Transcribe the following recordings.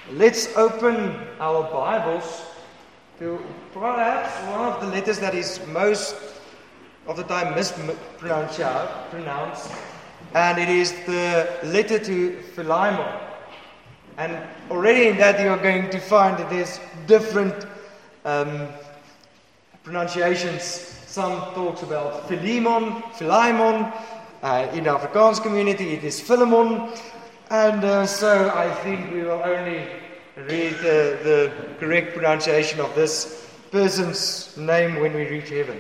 Let's open our Bibles to perhaps one of the letters that is most of the time mispronounced, and it is the letter to Philemon. And already in that you are going to find that there's different pronunciations. Some talks about Philemon. In the Afrikaans community it is Philemon. And so I think we will only read the correct pronunciation of this person's name when we reach heaven.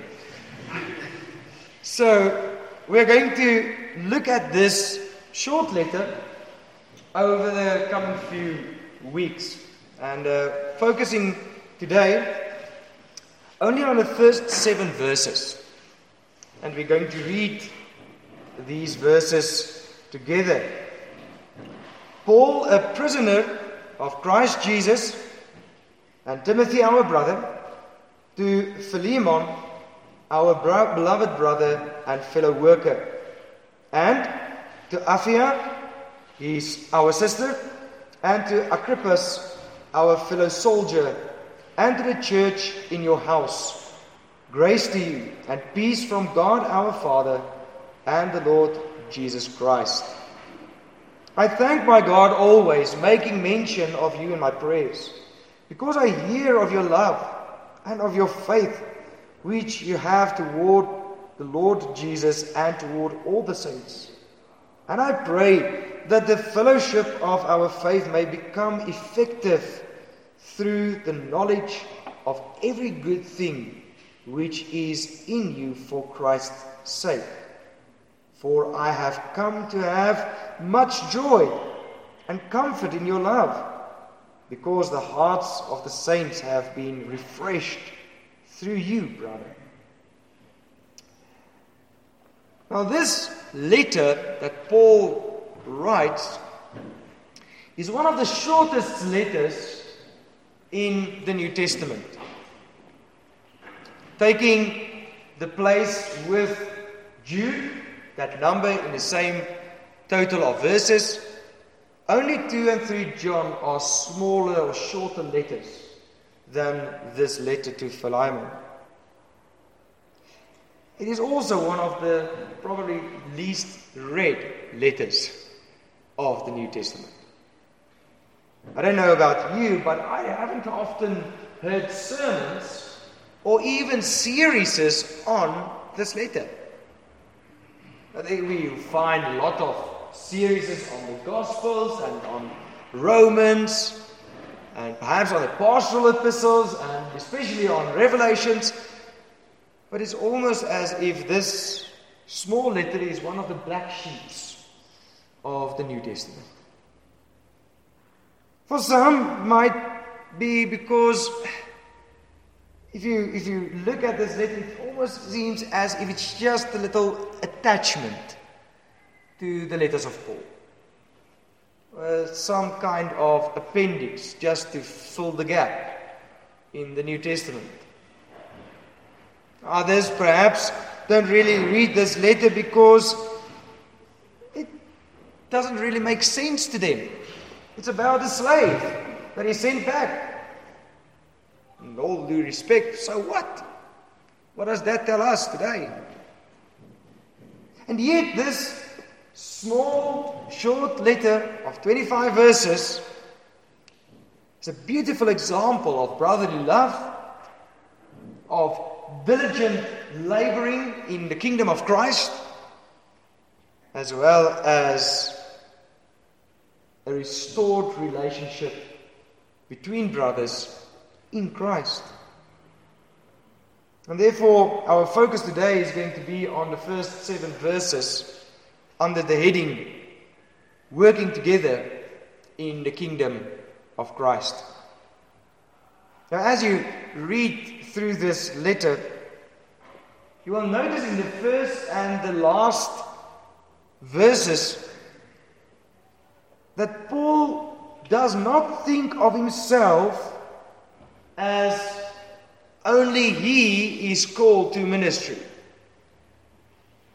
So we're going to look at this short letter over the coming few weeks, and focusing today only on the first 7 verses. And we're going to read these verses together. Paul, a prisoner of Christ Jesus, and Timothy, our brother, to Philemon, our beloved brother and fellow worker, and to Apphia, our sister, and to Archippus, our fellow soldier, and to the church in your house. Grace to you and peace from God our Father and the Lord Jesus Christ. I thank my God always, making mention of you in my prayers, because I hear of your love and of your faith, which you have toward the Lord Jesus and toward all the saints. And I pray that the fellowship of our faith may become effective through the knowledge of every good thing which is in you for Christ's sake. For I have come to have much joy and comfort in your love, because the hearts of the saints have been refreshed through you, brother. Now, this letter that Paul writes is one of the shortest letters in the New Testament, taking the place with Jude, that number in the same total of verses. Only 2 and 3 John are smaller or shorter letters than this letter to Philemon. It is also one of the probably least read letters of the New Testament. I don't know about you, but I haven't often heard sermons or even series on this letter. I think we find a lot of series on the Gospels and on Romans, and perhaps on the pastoral epistles, and especially on Revelations. But it's almost as if this small letter is one of the black sheep of the New Testament. For some, might be because if you look at this letter, it almost seems as if it's just a little attachment to the letters of Paul. Some kind of appendix just to fill the gap in the New Testament. Others perhaps don't really read this letter because it doesn't really make sense to them. It's about a slave that is sent back. In all due respect, so what? What does that tell us today? And yet this small, short letter of 25 verses is a beautiful example of brotherly love, of diligent laboring in the kingdom of Christ, as well as a restored relationship between brothers in Christ. And therefore, our focus today is going to be on the first 7 verses under the heading, Working Together in the Kingdom of Christ. Now, as you read through this letter, you will notice in the first and the last verses that Paul does not think of himself as only he is called to ministry.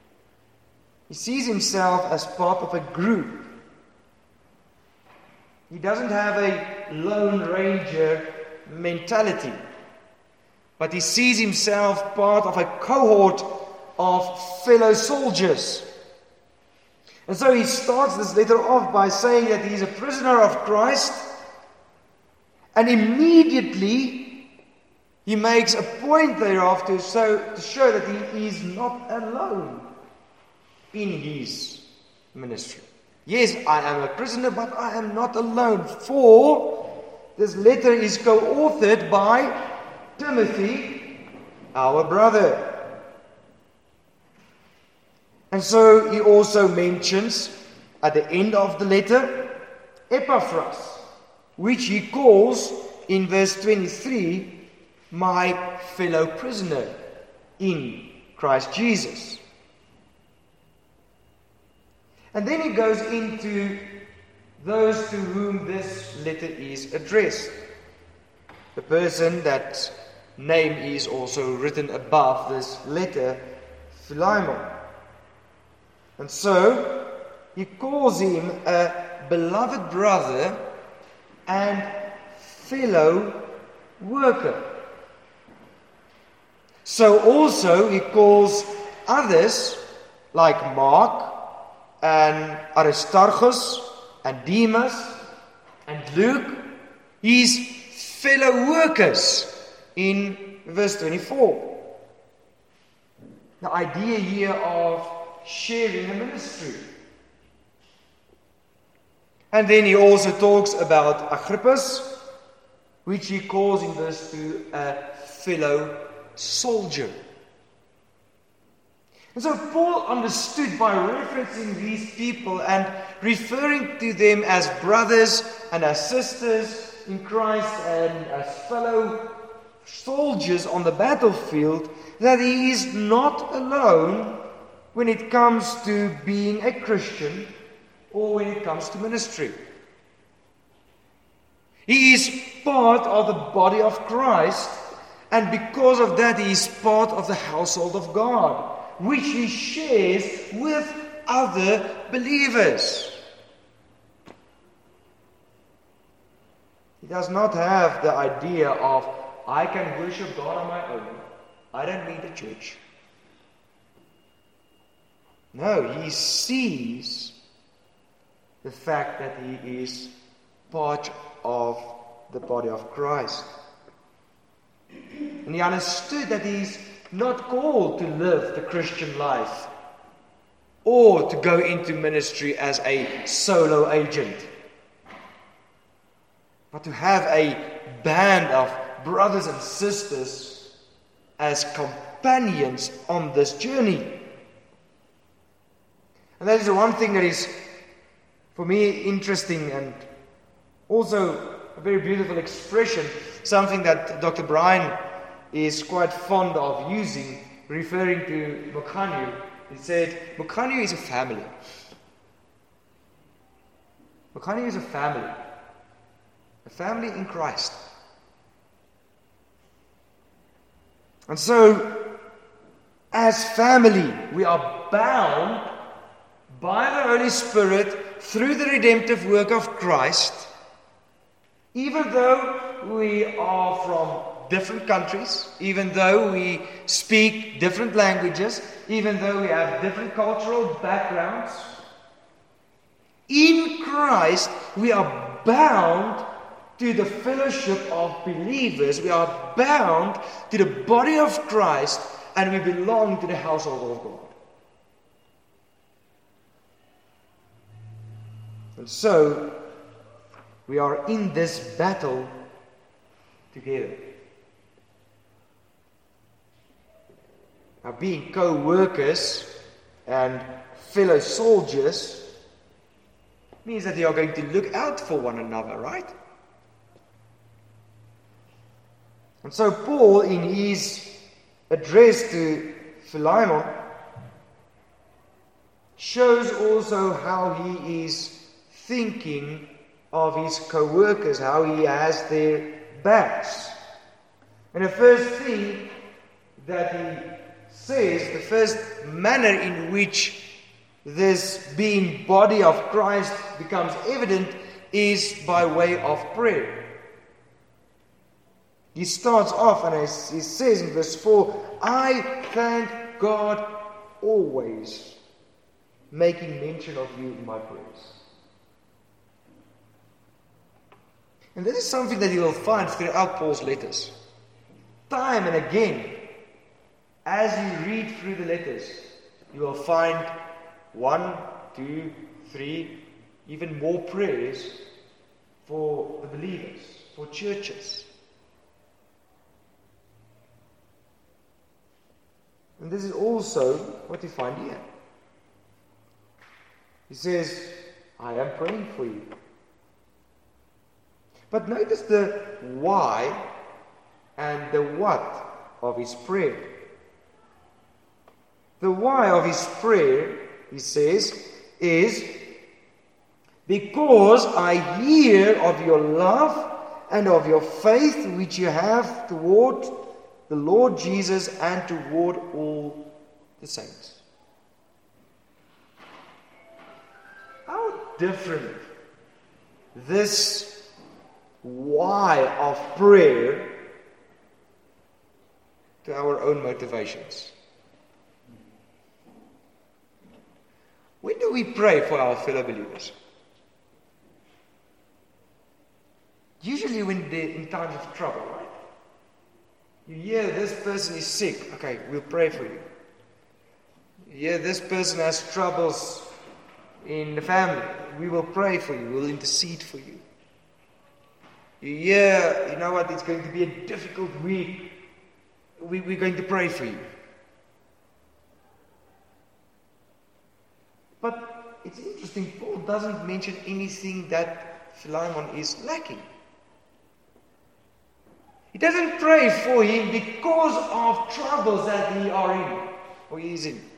He sees himself as part of a group He doesn't have a Lone Ranger mentality, but he sees himself part of a cohort of fellow soldiers. And so he starts this letter off by saying that he is a prisoner of Christ, and immediately he makes a point thereof to show that he is not alone in his ministry. Yes, I am a prisoner, but I am not alone, for this letter is co-authored by Timothy, our brother. And so he also mentions at the end of the letter Epaphras, which he calls in verse 23, my fellow prisoner in Christ Jesus. And then he goes into those to whom this letter is addressed. The person that name is also written above this letter, Philemon. And so he calls him a beloved brother and fellow worker. So also he calls others like Mark and Aristarchus and Demas and Luke, his fellow workers in verse 24. The idea here of sharing a ministry. And then he also talks about Agrippus, which he calls in verse 2 a fellow soldier. And so Paul understood by referencing these people and referring to them as brothers and as sisters in Christ and as fellow soldiers on the battlefield, that he is not alone when it comes to being a Christian or when it comes to ministry. He is part of the body of Christ, and because of that he is part of the household of God, which he shares with other believers. He does not have the idea of, I can worship God on my own. I don't need a church. No, he sees the fact that he is part of the body of Christ. And he understood that he's not called to live the Christian life or to go into ministry as a solo agent, but to have a band of brothers and sisters as companions on this journey. And that is the one thing that is, for me, interesting and also a very beautiful expression, something that Dr. Brian is quite fond of using, referring to Mokhanyu. He said, Mokhanyu is a family. Mokhanyu is a family in Christ. And so, as family, we are bound by the Holy Spirit through the redemptive work of Christ, even though we are from different countries, even though we speak different languages, even though we have different cultural backgrounds. In Christ, we are bound to the fellowship of believers. We are bound to the body of Christ, and we belong to the household of God. And so, we are in this battle together. Now, being co-workers and fellow soldiers means that you are going to look out for one another, right? And so Paul, in his address to Philemon, shows also how he is thinking of his co-workers, how he has their backs. And the first thing that he says, the first manner in which this being body of Christ becomes evident, is by way of prayer. He starts off and he says in verse 4, I thank God always, making mention of you in my prayers. And this is something that you will find throughout Paul's letters. Time and again, as you read through the letters, you will find 1, 2, 3, even more prayers for the believers, for churches. And this is also what you find here. He says, I am praying for you. But notice the why and the what of his prayer. The why of his prayer, he says, is because I hear of your love and of your faith which you have toward the Lord Jesus and toward all the saints. How different this why of prayer to our own motivations. When do we pray for our fellow believers? Usually when they're in times of trouble, right? You hear this person is sick. Okay, we'll pray for you. You hear this person has troubles in the family. We will pray for you. We'll intercede for you. You hear, you know what, it's going to be a difficult week. We're going to pray for you. But it's interesting, Paul doesn't mention anything that Philemon is lacking. He doesn't pray for him because of troubles that he are in, or he is in.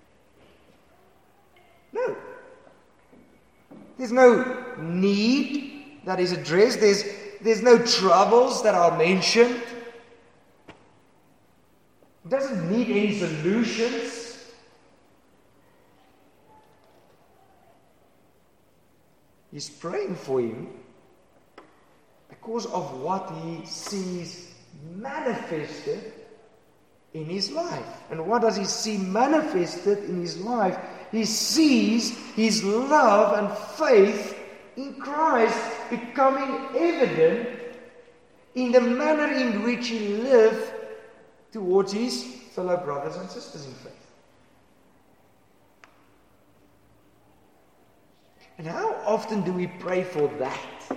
No. There's no need that is addressed. There's no troubles that are mentioned. He doesn't need any solutions. He's praying for him because of what he sees manifested in his life. And what does he see manifested in his life? He sees his love and faith in Christ becoming evident in the manner in which he lived towards his fellow brothers and sisters in faith. And how often do we pray for that?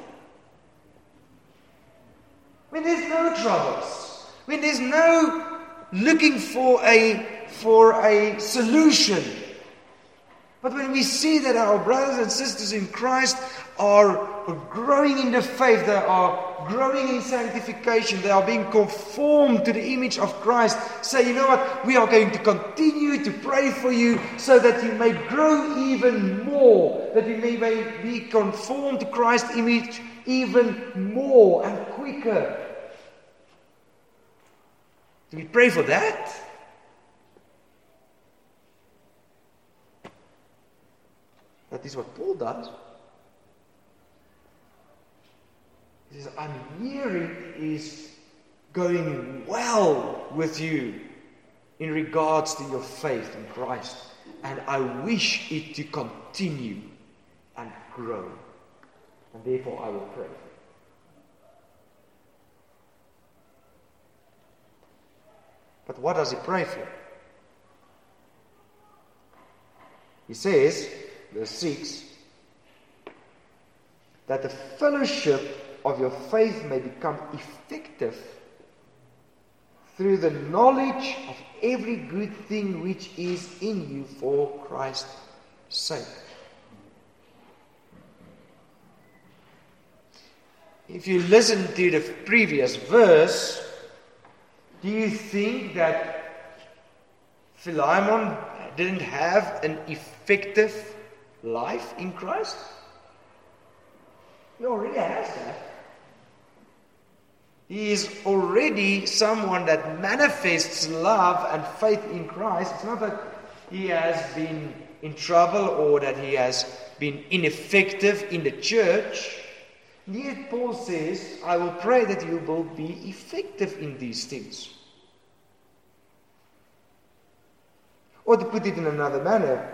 When there's no troubles, when there's no looking for a solution. But when we see that our brothers and sisters in Christ are growing in the faith, they are growing in sanctification, they are being conformed to the image of Christ, say, you know what, we are going to continue to pray for you so that you may grow even more, that you may be conformed to Christ's image even more and quicker. Do we pray for that? That is what Paul does. He says, I'm hearing it is going well with you in regards to your faith in Christ. And I wish it to continue and grow. And therefore I will pray. But what does he pray for? He says, verse 6, that the fellowship of your faith may become effective through the knowledge of every good thing which is in you for Christ's sake. If you listen to the previous verse, do you think that Philemon didn't have an effective life in Christ? He already has that. He is already someone that manifests love and faith in Christ. It's not that he has been in trouble or that he has been ineffective in the church. And yet Paul says, I will pray that you will be effective in these things. Or to put it in another manner,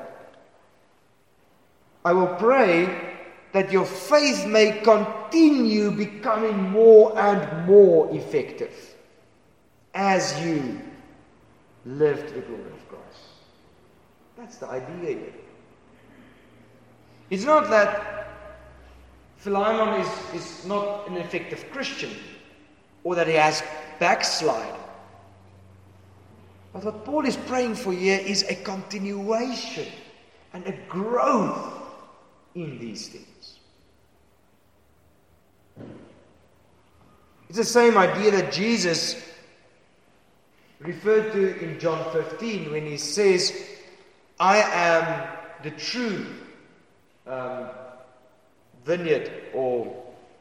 I will pray that your faith may continue becoming more and more effective as you live to the glory of Christ. That's the idea here. It's not that Philemon is not an effective Christian or that he has backslide. But what Paul is praying for here is a continuation and a growth in these things. It's the same idea that Jesus referred to in John 15 when he says, I am the true vineyard, or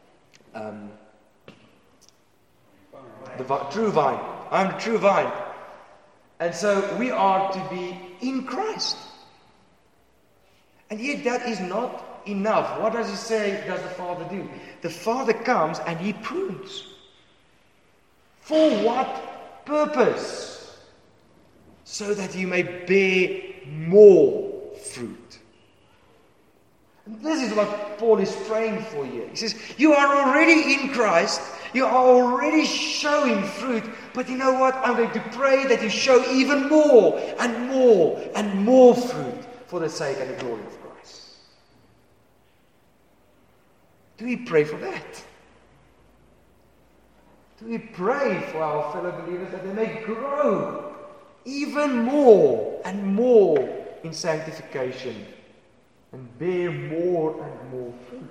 true vine. I am the true vine. And so we are to be in Christ. And yet that is not enough. What does he say does the Father do? The Father comes and he prunes. For what purpose? So that you may bear more fruit. And this is what Paul is praying for here. He says, you are already in Christ. You are already showing fruit. But you know what? I'm going to pray that you show even more and more and more fruit for the sake and the glory of Christ. Do we pray for that? Do we pray for our fellow believers that they may grow even more and more in sanctification and bear more and more fruit?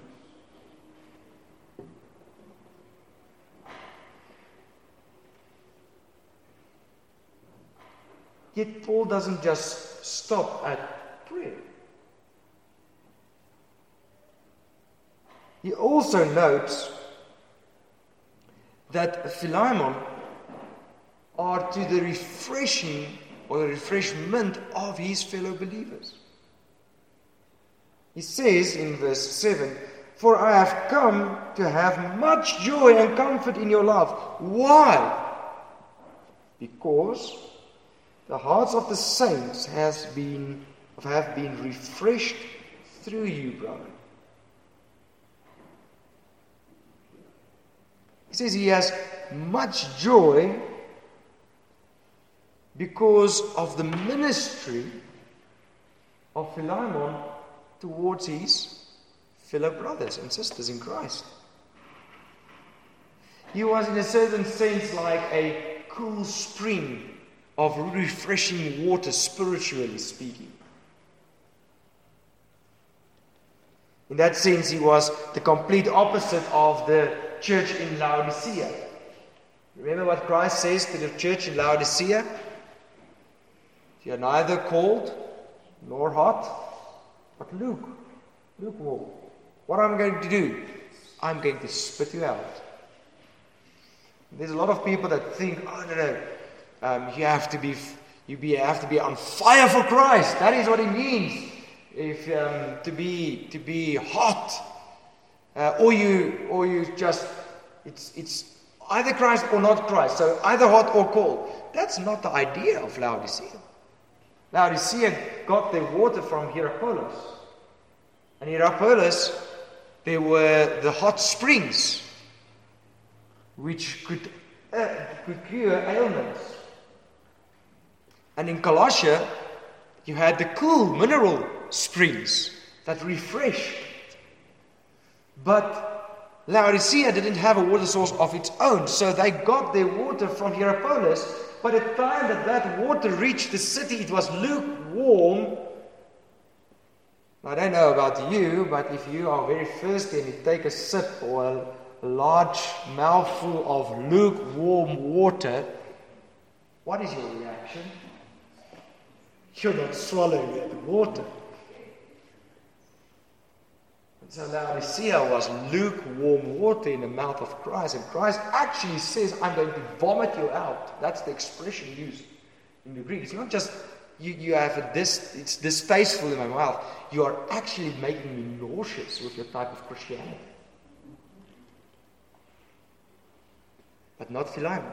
Yet Paul doesn't just stop at prayer. He also notes that Philemon are to the refreshing or the refreshment of his fellow believers. He says in verse 7, for I have come to have much joy and comfort in your love. Why? Because the hearts of the saints have been refreshed through you, brother. He says he has much joy because of the ministry of Philemon towards his fellow brothers and sisters in Christ. He was in a certain sense like a cool spring of refreshing water, spiritually speaking. In that sense, he was the complete opposite of the church in Laodicea. Remember what Christ says to the church in Laodicea? You are neither cold nor hot, but lukewarm. What am I going to do? I'm going to spit you out. There's a lot of people that think, oh no, you have to be on fire for Christ. That is what it means. If to be hot, or you just it's either Christ or not Christ. So either hot or cold. That's not the idea of Laodicea. Laodicea got their water from Hierapolis, and Hierapolis there were the hot springs, which could cure ailments. And in Colossia, you had the cool mineral springs that refreshed. But Laodicea didn't have a water source of its own, so they got their water from Hierapolis. By the time that water reached the city, it was lukewarm. I don't know about you, but if you are very thirsty and you take a sip or a large mouthful of lukewarm water, what is your reaction? You're not swallowing that water. And so Laodicea was lukewarm water in the mouth of Christ. And Christ actually says, I'm going to vomit you out. That's the expression used in the Greek. It's not just you have it's distasteful in my mouth. You are actually making me nauseous with your type of Christianity. but not Philemon.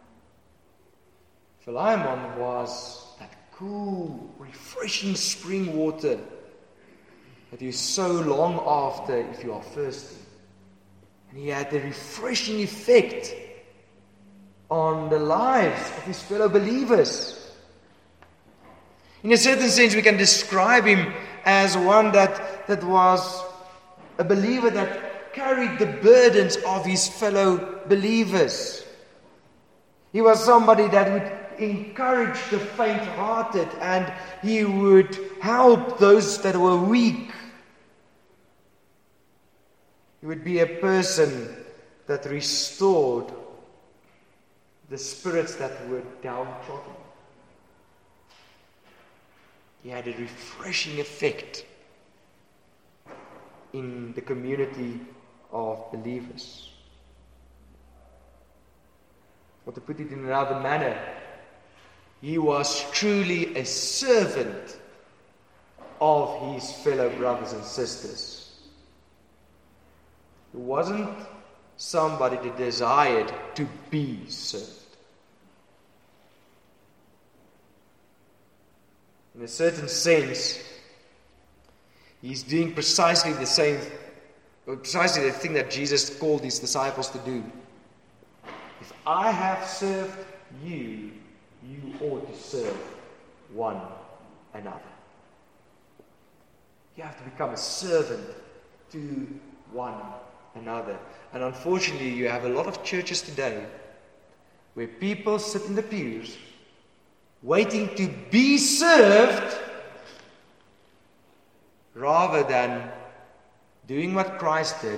Philemon was that cool, refreshing spring water that you so long after if you are thirsty. And he had the refreshing effect on the lives of his fellow believers. In a certain sense, we can describe him as one that was a believer that carried the burdens of his fellow believers. He was somebody that would encourage the faint-hearted, and he would help those that were weak. He would be a person that restored the spirits that were downtrodden. He had a refreshing effect in the community of believers. Or to put it in another manner, he was truly a servant of his fellow brothers and sisters. He wasn't somebody that desired to be served. In a certain sense, he's doing precisely the thing that Jesus called his disciples to do. If I have served you, you ought to serve one another. You have to become a servant to one another. And unfortunately, you have a lot of churches today where people sit in the pews waiting to be served rather than doing what Christ did,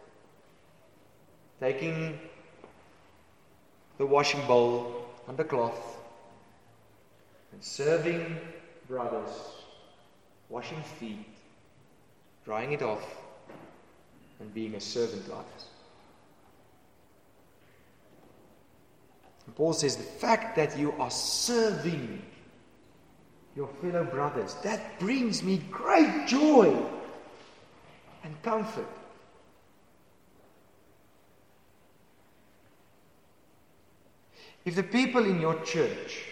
taking the washing bowl and the cloth and serving brothers, washing feet, drying it off, and being a servant to others. And Paul says the fact that you are serving your fellow brothers, that brings me great joy and comfort. If the people in your church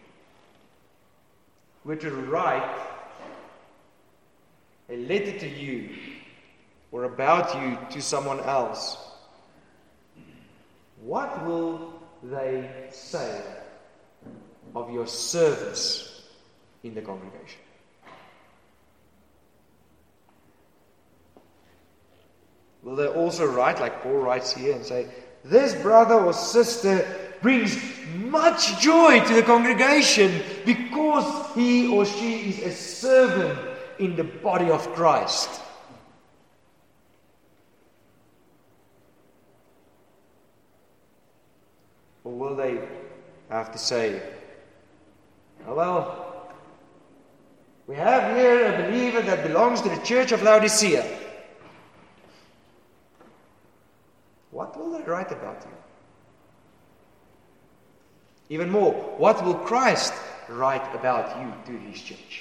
were to write a letter to you or about you to someone else, what will they say of your service in the congregation? Will they also write, like Paul writes here, and say, this brother or sister brings much joy to the congregation because he or she is a servant in the body of Christ? Or will they have to say, oh, well, we have here a believer that belongs to the church of Laodicea. What will they write about you? Even more, what will Christ write about you to his church?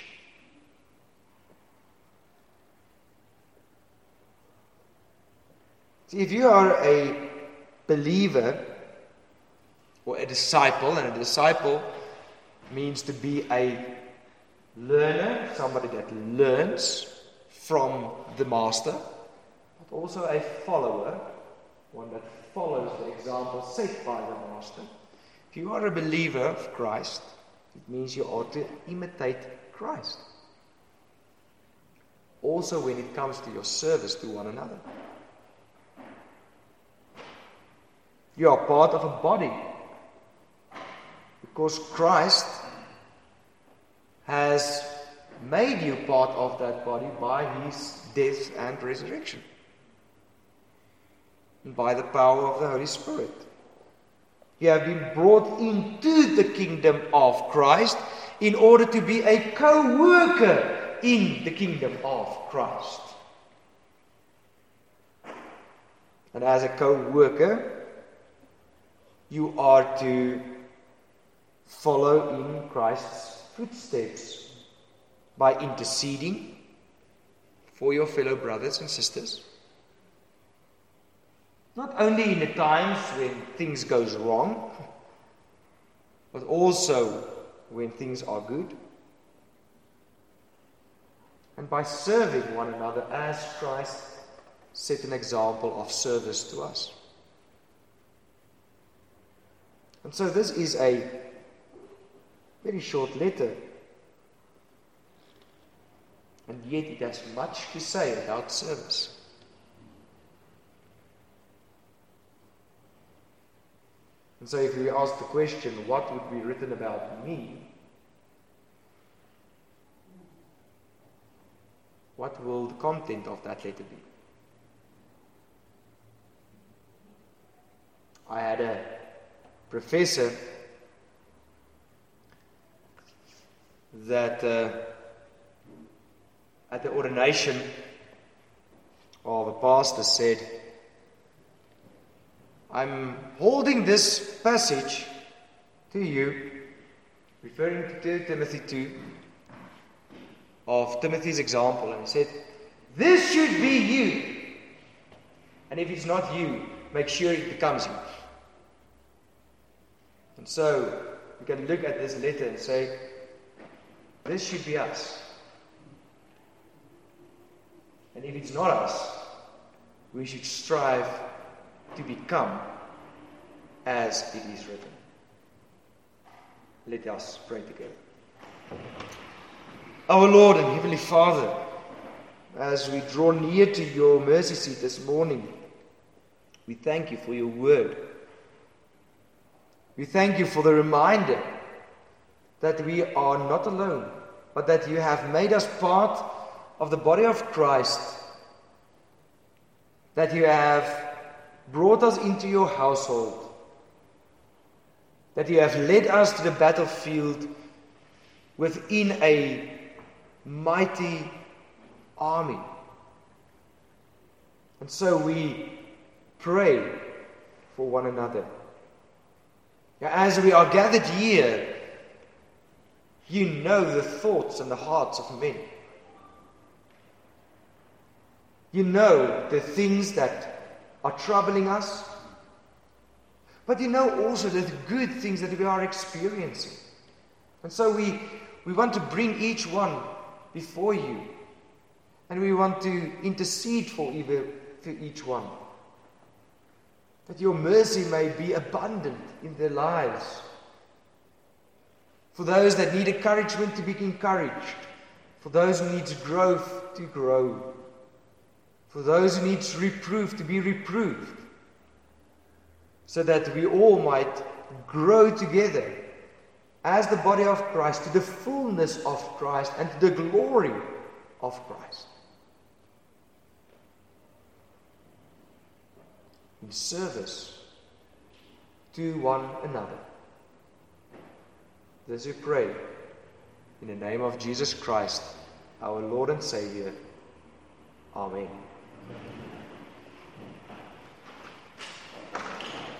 See, if you are a believer or a disciple, and a disciple means to be a learner, somebody that learns from the master, but also a follower, one that follows the example set by the master. If you are a believer of Christ, it means you ought to imitate Christ. Also when it comes to your service to one another. You are part of a body. Because Christ has made you part of that body by his death and resurrection. And by the power of the Holy Spirit. You have been brought into the kingdom of Christ in order to be a co-worker in the kingdom of Christ. And as a co-worker, you are to follow in Christ's footsteps by interceding for your fellow brothers and sisters, Not only in the times when things goes wrong, but also when things are good. And by serving one another as Christ set an example of service to us. And so this is a very short letter. And yet it has much to say about service. And so if we ask the question, what would be written about me? What will the content of that letter be? I had a professor that at the ordination of a pastor said, I'm holding this passage to you, referring to 2 Timothy 2, of Timothy's example, and he said, this should be you. And if it's not you, make sure it becomes you. And so, we can look at this letter and say, this should be us. And if it's not us, we should strive to become as it is written. Let us pray together. Our Lord and Heavenly Father, as we draw near to your mercy seat this morning, we thank you for your word. We thank you for the reminder that we are not alone, but that you have made us part of the body of Christ, that you have brought us into your household, that you have led us to the battlefield within a mighty army. And so we pray for one another. As we are gathered here, you know the thoughts and the hearts of men. You know the things that are troubling us, but you know also the good things that we are experiencing. And so we want to bring each one before you, and we want to intercede for each one, that your mercy may be abundant in their lives. For those that need encouragement, to be encouraged. For those who need growth, to grow. For those who need reproof, to be reproved. So that we all might grow together as the body of Christ, to the fullness of Christ and to the glory of Christ. In service to one another. This we pray in the name of Jesus Christ, our Lord and Savior. Amen.